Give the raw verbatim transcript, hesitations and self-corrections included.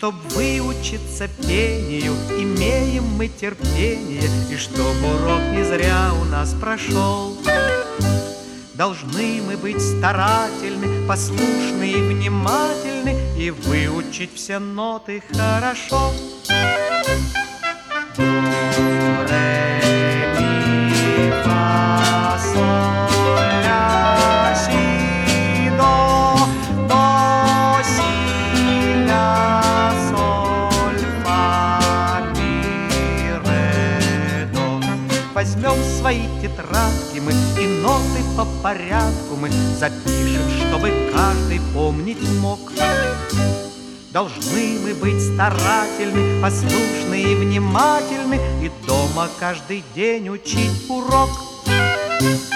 чтоб выучиться пению, имеем мы терпение, и чтоб урок не зря у нас прошел. Должны мы быть старательны, послушны и внимательны, и выучить все ноты хорошо. До, ре, ми, фа, соль, ля, си, до, до, си, ля, соль, фа, ми, ре, до. Возьмем свои тетрадки мы и ноты по порядку мы запишем, чтобы каждый помнить мог. Должны мы быть старательны, послушны и внимательны, и дома каждый день учить урок.